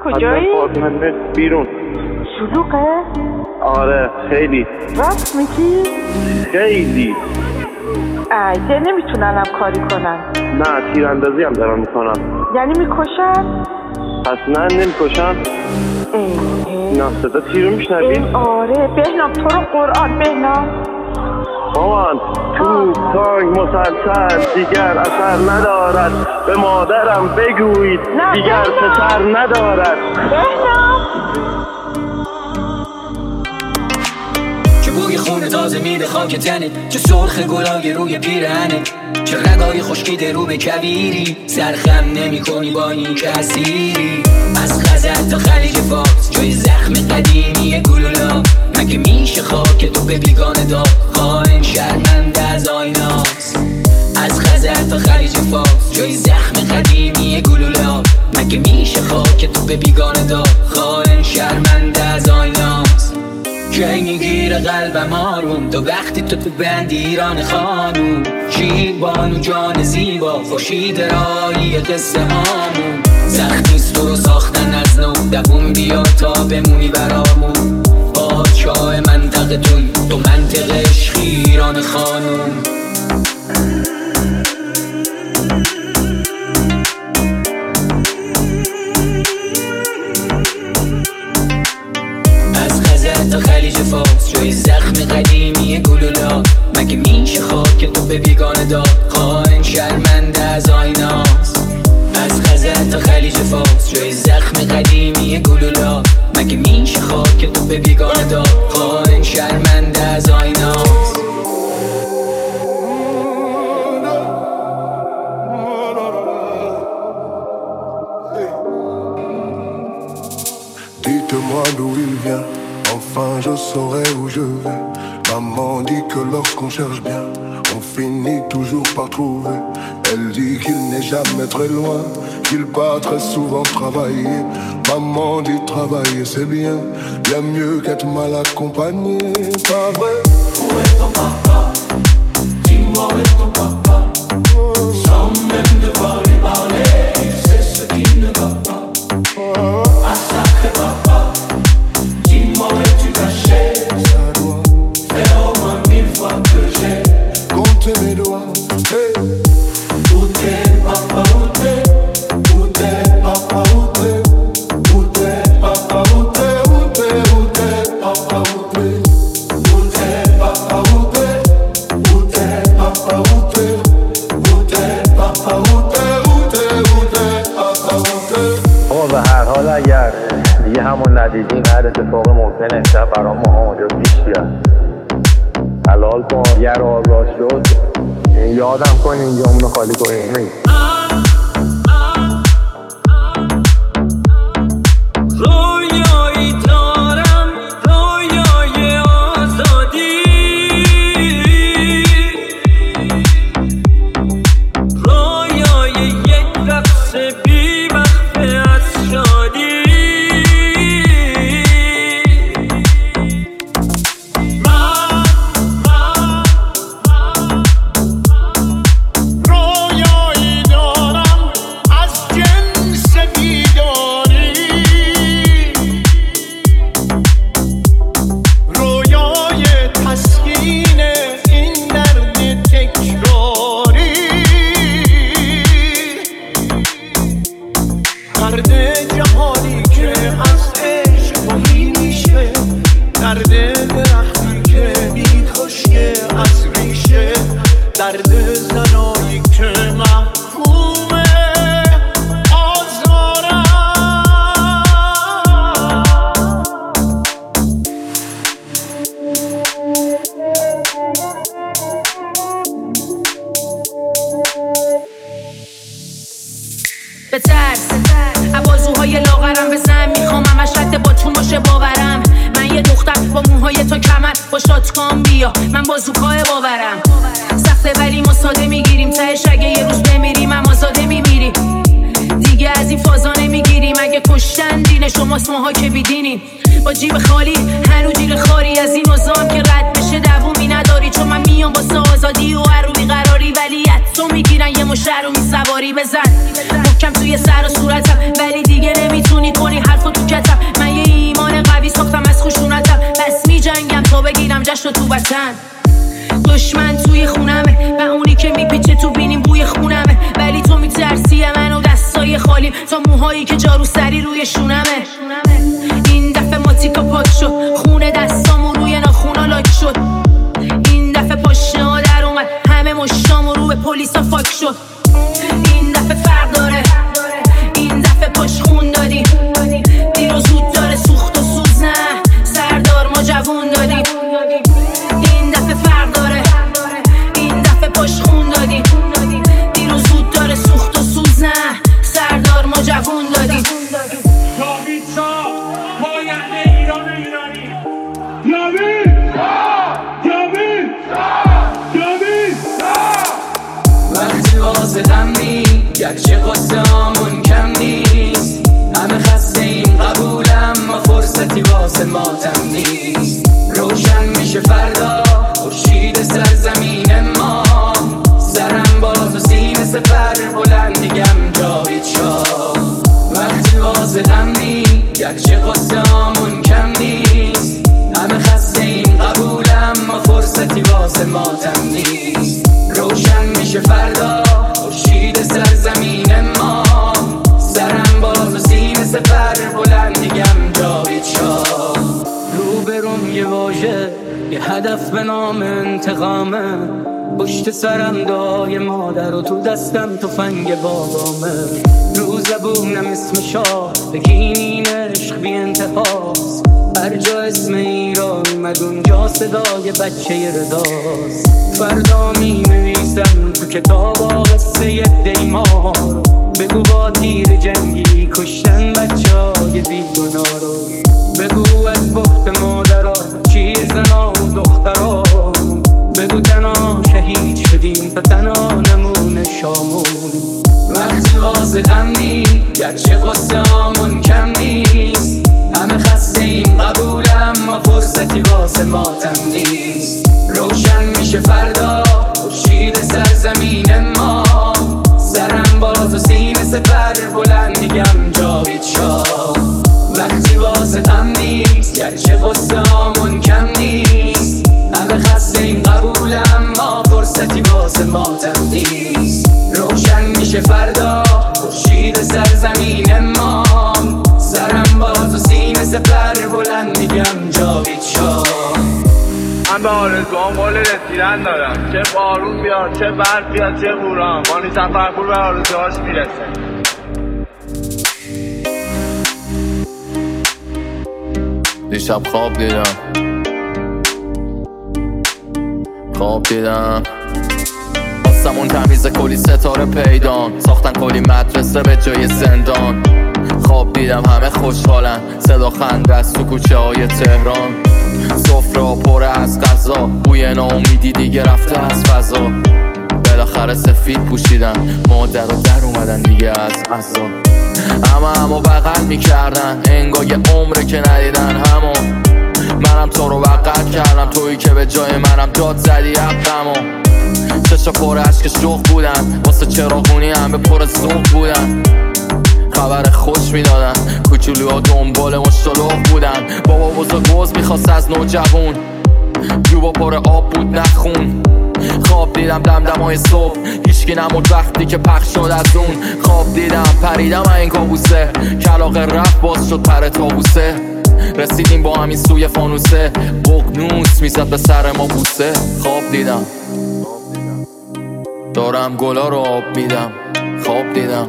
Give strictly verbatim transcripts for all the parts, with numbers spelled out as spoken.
کجایی؟ آپارتمان بیرون. شلوغه؟ آره خیلی. راست میگی؟ خیلی. ایده نمیتونن هم کاری کنن. نه تیراندازی هم دارن میکنن. یعنی میکشن؟ اصلا نمیکشن. نه صدا تیر رو میشنوی؟ آره بهنام تو رو قرآن بهنام. مامان تو تانگ مسلسل دیگر اثر ندارد، به مادرم بگویید دیگر پسر ندارد. بهنام چه بوی خون تازه میده خاک تنت، چه سرخ گلاگه روی پیرهنت، چه رگای خشکیده رو به کویری، سرخم نمی کنی با این کسیری. از خزر تا خلیج فارس جای زخم قدیمی گلولا، مگه میشه خاک تو به بیگانه داد، خائن شرمنده از آیناست. از خزر تا خلیج فارس جای زخم قدیمی گلولا، مگه میشه خاک تو به بیگانه داد، خائن شرمنده از آیناست. کی میگیره قلبم آروم تو وقتی تو تو بند ایران خانوم، شیر بانو جان زیبا خورشید رایی قصه هامون. سخت نیست تو رو ساختن از نو، دوون بیا تا بمونی برامون. پادشاه منطقه توی تو منطقه عشق ایران خانوم. تا خلیج فارس جای زخم قدیمی گلولا، مگه میشه خاک تو به بیگانه داد، خائن شرمنده از آیناست. از خزر تا خلیج فارس جای زخم قدیمی گلولا، مگه میشه خاک تو به بیگانه داد، خائن شرمنده از آیناست. Dites-moi d'où il vient, enfin je saurai où je vais. Maman dit que lorsqu'on cherche bien, on finit toujours par trouver. Elle dit qu'il n'est jamais très loin, qu'il part très souvent travailler. Maman dit travailler c'est bien, bien mieux qu'être mal accompagné. Pas vrai? Où est ton papa? Dis-moi où est ton papa? Sans même devoir lui parler, il sait ce qui ne va pas. Ah sacré papa, dis-moi où es-tu caché? Ça doit faire au moins mille fois que j'ai compté mes doigts. Hey. Où t'es papa, où t'es? Où t'es papa, où t'es? Où t'es papa, où t'es? Où t'es, où t'es papa, où t'es? Où t'es papa, où t'es? Où t'es papa, où t'es? Où t'es papa, où t'es? Où t'es, où t'es papa, où t'es? آقا به هر حال اگر دیگه همون ندیدیم هر اتفاق ممکنه امشب برای ما آنجا پیش بیاد. حلال کن یه رو آزاد شد یادم کن اینجا اونو خالی کنیم. رویایی دارم رویای آزادی، رویای یک رقص بی وقفه از شادی. من من رویایی دارم از جنس بیداری، رویای تسکین این درد تکراری. درد جهانی که از عشق توهی میشه، درد درختی که میخشکه از ریشه، درد زنایی که محکوم آزارن. بترس عوازوهای لاغرم بزن، میخوام همش رد با تون باشه باورم. من یه دختر با موهای تا کمر با شاتکان بیا، من بازوکای باورم. سخته ولی ما ساده میگیریم، تهش اگه یه روز بمیریم هم آزاده میمیریم. دیگه از این فازا نمیگیریم، اگه کشتن دین شماست ماها که بیدینیم. با جیب خالی هنو جیر خاری از این نظام که رد بشه دوومی نداری. چون من میام واسه آزادی و هر رو بیقراری، ولی تو میگیرن یه مشهر رو میسواری. بزن محکم توی سر و صورتم ولی دیگه نمیتونی کنی حرف میکنم جشن تو وطن. دشمن توی خونمه و اونی که میپیچه تو بینیم بوی خونمه، ولی تو میترسی منو دستای خالی تا موهایی که جارو سری روی شونمه. این دفعه ماتیکا پاک شد، خونه دستامو روی ناخونا لاک شد. این دفعه پاشنه ها در اومد، همه مشتامو رو به پلیسا فاک شد. این دفعه فرق داره، این دفعه پاش خون دادیم. دیر و زود داره سوخت و سوز، نه سردار ما جوون دادیم. این دفعه فرق داره، این دفعه پاش خون دادیم. دیر و زود داره سوخت و سوز، نه سردار ما جوون دادیم. جاوید شاه پاینده ایران و ایرانی. جاوید شاه، جاوید شاه، جاوید شاه. وقتی واسه دمی گرچه قصه همون کم نیست، همه خسته این قبولم ما فرصتی واسه ماتم نیست. روشن میشه فردا خورشید سرزمین ما، سرم باز و سینه سپر بلند میگم جاوید شاه. وقتی واسه دمی گرچه قصه همون کم نیست، همه خسته این قبولم ما فرصتی واسه ماتم نیست. روشن میشه فردا خورشید سرزمین ما، سرم باز و سینه سپر بلند میگم جاوید شاه. رو برم یه واژه یه هدف به نام انتقامه، پشت سرم دای مادر و تو دستم تفنگ بابامه. رو زبونم اسم شاه بگین این عشق بی انتهاست، هر جا اسم ایران اومد اونجا صدای بچه رداست. فردا می نویسم تو کتاب قصه دیمار، بگو با تیر جنگی کشتن بچه های بیگناه رو. بگو از بخت مادرها چیر زنا و دخترها، بگو تنها شهید شدیم تا تنها نمونه شامون. وقتی واسه غمنی گرچه قصه همون کم نیست، همه خسته این قبولم ما فرصتی واسه ماتم نیست. روشن میشه فردا خورشید سرزمین ما، سرم باز و سینه سپر بلند میگم جاوید شاه. وقتی واسه غم نیست گرچه قصه همون کم نیست، همه خسته این قبولم ما فرصتی واسه ماتم نیست. روشن میشه فردا خورشید سرزمین ما، سرم باز و سینه سپر بلند میگم جاوید شاه. من به آرزوام قول رسیدن دارم، چه بارون بیاد چه برف بیاد چه بوران، مانی سفرپور به آرزوهاش میرسه. دیشب خواب دیدم، خواب دیدم آسمون تمیز کلی ستاره پیدان، ساختن کلی مدرسه به جای زندان. خواب دیدم همه خوشحالن، صدا خنده از تو کوچه های تهران. سفره پر از غذا، بوی ناامیدی دیگه رفته از فضا. بالاخره سفید پوشیدن، مادر و در اومدن دیگه از عزا. همه همو بغل میکردن، انگار یه عمره که ندیدن همو. منم تو رو بغل کردم، تویی که به جای منم داد زدی حقمو. چشا پر عشق شوق بودن، واسه چراغونی همه پر ذوق بودن. خبر خوش میدادن، کوچولوها دنبال مشتلق بودن. بابا بزرگ گوز میخواست از نوجوون، جوبا پر آب بود نخون. خواب دیدم دمدمای صبح، هیچکی نمود وقتی که پخش شد از اون. خواب دیدم پریدم این کابوسه، کلاغ رفت باز شد پر تابوسه. رسیدیم با همین سوی فانوسه، بغنوس میزد به سر ما بوسه. خواب دیدم دارم گلا رو آب میدم، خواب دیدم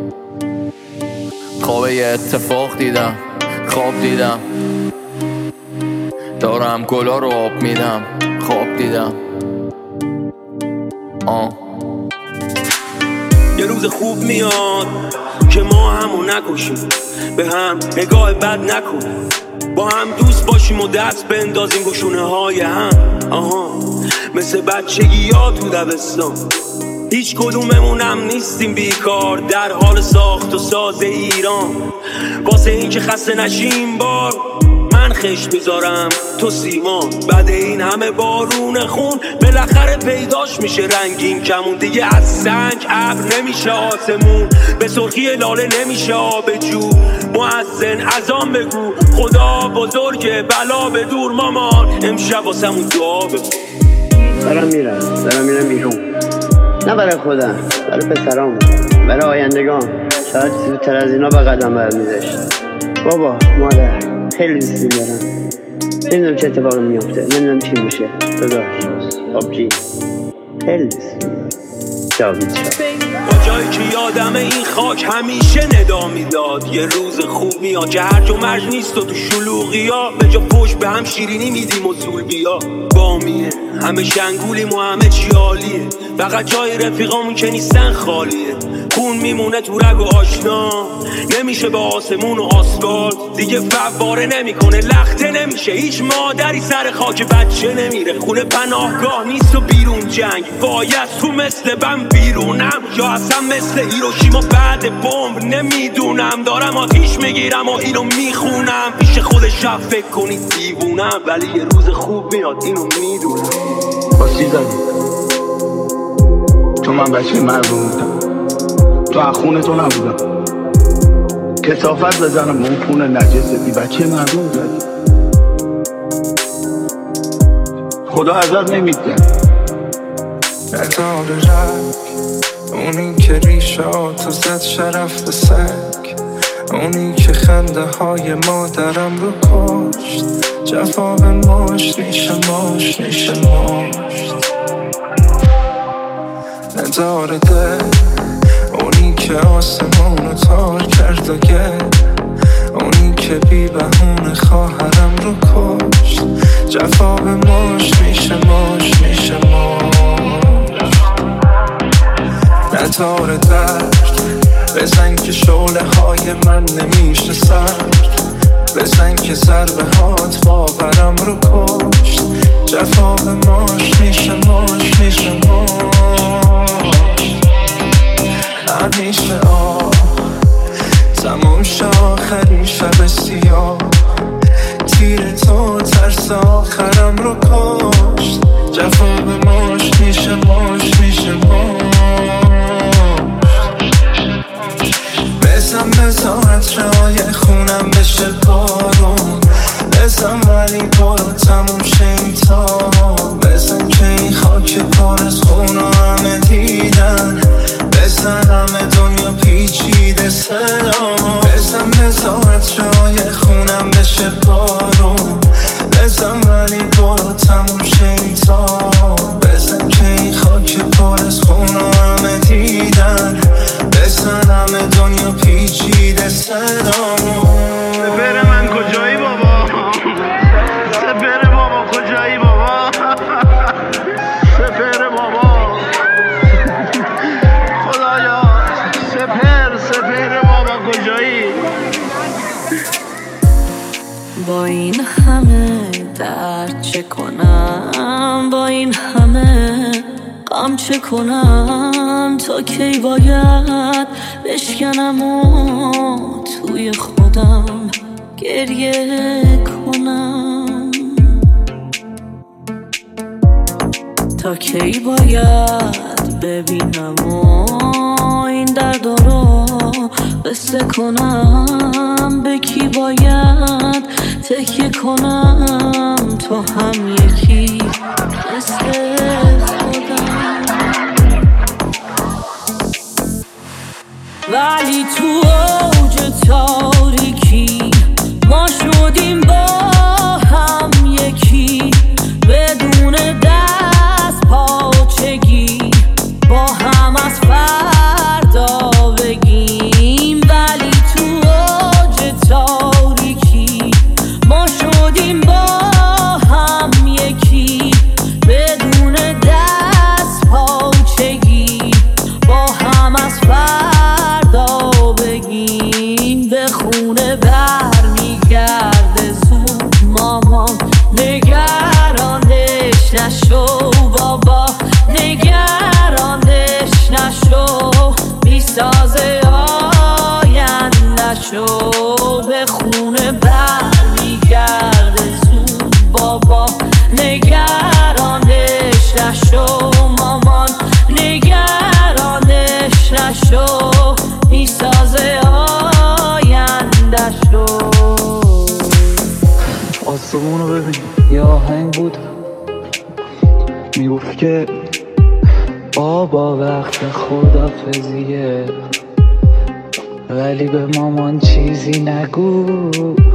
خواب یه اتفاق دیدم. خواب دیدم دارم گلا رو آب میدم، خواب دیدم آه. یه روز خوب میاد که ما همو نکشیم، به هم نگاه بد نکنیم، با هم دوست باشیم و دست بندازیم گشونه های هم. آها مثل بچگی ها تو دبستان، هیچ کدوممونم نیستیم بیکار، در حال ساخت و ساز ایران. واسه این که خسته نشیم بار، من خشت میذارم تو سیمان. بعد این همه بارون خون بالاخره پیداش میشه رنگین کمون. دیگه از سنگ ابر نمیشه آسمون، به سرخی لاله نمیشه آب جو. مؤذن اذان بگو خدا بزرگه بلا به دور مامان، امشب واسمون دعا بگو. دارم میرم دارم میرم بیرون، نه برای خودم، برای پسرام، برای آیندگان. شاید زودتر از اینا به قدم برمی‌داشت. بابا مادر خیلی دوستی دارم، نمیدونم چه اتفاقی میفته، نمیدونم چی میشه. داداش آبجی خیلی دوستی جاوید شد. با جایی که یادم این خاک همیشه ندا میداد. یه روز خوب میاد که هرج و مرج نیست و تو شلوغی ها به جا پشت به هم شیرینی میدیم و زول بیا. بامیه همه شنگولیم و همه چی عالیه، فقط جای رفیقامون که نیستن خالیه. خون میمونه تو رگ و آشنا، نمیشه به آسمون و آسفالت. دیگه فواره نمیکنه لخته نمیشه، هیچ مادری سر خاک بچه نمیره. خونه پناهگاه نیست و بیرون جنگ، باید تو مثل بم بیرونم یا اصلا مثل هیروشیما بعد بمب. نمیدونم دارم آتیش میگیرم و اینو میخونم. پیش خود شب فکر کنید دیوونم، ولی یه روز خوب میاد اینو میدونم. باسی زدی تو من بچه مردم بودم، تو اخونه تو نبودم. کثافت بزنم اون پونه نجستی، بچه مردم زدی. خدا ازت نمیده. نداره رنگ اونی که ریشاتو زد شرف به سنگ، اونی که خنده های مادرم رو کشت. جفا به ماش نیشه ماش نیشه ماشت. نداره دل اونی که آسمونو تار کرد و گل، اونی که بی بهونه خواهرم رو کشت. جفا به ماش میشه ماش میشه ماش. نداره درد بزن که شعله های من نمیشه سرد، بزن که ضربه هات باورم رو کشت. جفا به ماش میشه ماش میشه ماش. همیشه آه تموم شد آخرین شب سیاه، تیر تو ترس آخرم رو کشت. جفا به ماش میشه ماش میشه ماش. بزن بزارت رای خونم بشه بارون، بزن ولی برو تموم شه این تار. بزن که این خاک پر از خون همه دیدن، بزن همه دنیا پیچیده صدا. بزن بزارت رای خونم بشه بارون، بزن ولی برو تموم شه این تار. بزن که این خاک پر از خون همه دیدن، بزن همه دنیا پیچیده صدا. سپر من کجایی بابا؟ سپر بابا کجایی بابا؟ سپر بابا خدایا، سپر سپر بابا کجایی؟ با این همه درد چه کنم، با این همه غم چه کنم. تا کی باید بشکنم و توی خودم گریه کنم؟ تا کی باید ببینم و این درد رو قصه کنم؟ به کی باید تکیه کنم تا هم یکی مثل خودم؟ ولی تو اوج تاریکی ما شدیم با هم یکی، بدون دست پاچگی با هم از فردا بگیم. ولی تو اوج تاریکی ما شدیم با هم یکی، بدون دست پاچگی با هم از فردا بگیم. به خونه بر میگرده زود مامان، نگرانش نشو بابا، نگرانش نشو، میسازه آینده‌شو. به خونه بر میگرده آینده‌شو میسازه آینده‌شو. آسمون رو ببین یه آهنگ بود میگفت که بابا وقت خدافظیه ولی به مامان چیزی نگو.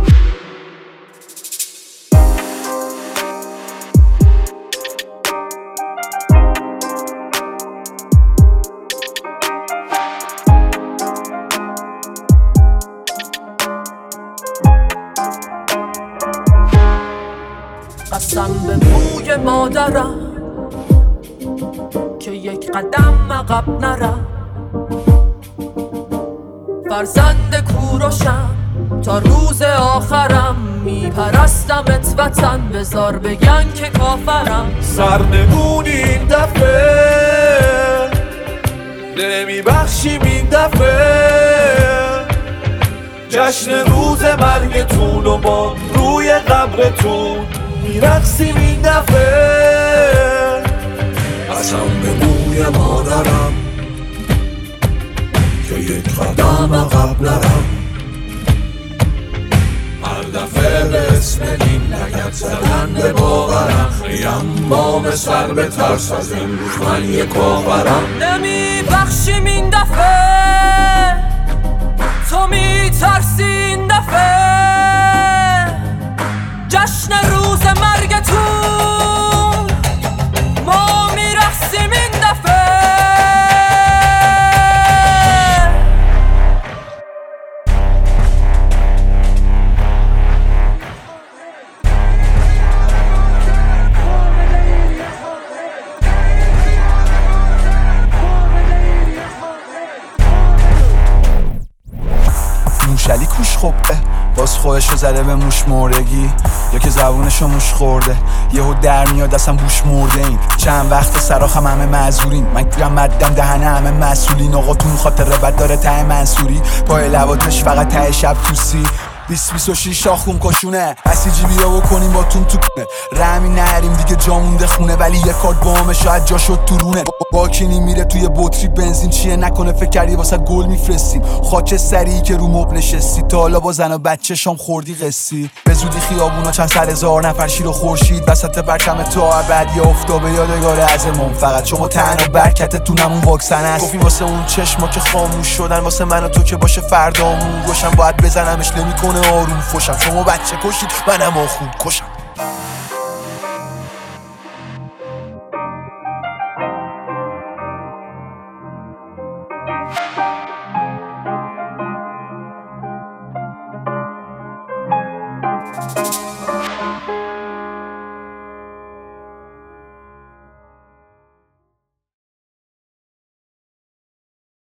قسم به بوی مادرم که یک قدم عقب نرم، فرزند کوروشم تا روز آخرم، میپرستمت وطن بذار بگن که کافرم. سرنگونی این دفعه نمیبخشیم این دفعه، جشن روز مرگتون و ما روی قبرتون میرقصیم این دفعه. قسم به بوی مادرم که یک قدم عقب نرم، هر دفعه به اسم این لگد زدن به باورم، خیم بام سر به ترس از این روز من یک کافرم. نمیبخشیم این دفعه، تو میترسی این دفعه، جشن روز مرگتون ما میرقصیم این دفعه. موشلی کوش خوبه باز خودشو زده به موش مردگی، یا که زبونشو موش خورده یهو در میاد اصلا بوش مرده. این چند وقت سراخم همه معذورین، من گیرم مدم دهنه همه مسئولین. آقا تو خاطر بد داره ته منصوری، پای لباتش فقط ته شب توسی. بیست بیست و شیش آخون کشونه اسیجی بیا بکنیم با تون تو کنه، رمی نریم دیگه جا مونده خونه، ولی یه کارت بامه شاید جا شد تو رونه. باکینی میره توی بطری بنزین چیه نکنه فکر کردی واسه گل میفرستیم، خاک سریعی که رو مبل نشستی تا حالا با زن و بچه شام خوردی قصی. به زودی خیابونا چند صد هزار نفر شیر و خورشید وسط پرچم تا ابد یا افتابه یادگار ازمون، فقط شما تنها برکتتونمون واکسن است. گفتی واسه اون چشما که خاموش شدن، واسه من و تو که باشه فردامون روشن، باید بزنمش نمیکنه آروم فوشم. شما بچه کشید منم آخون کشم.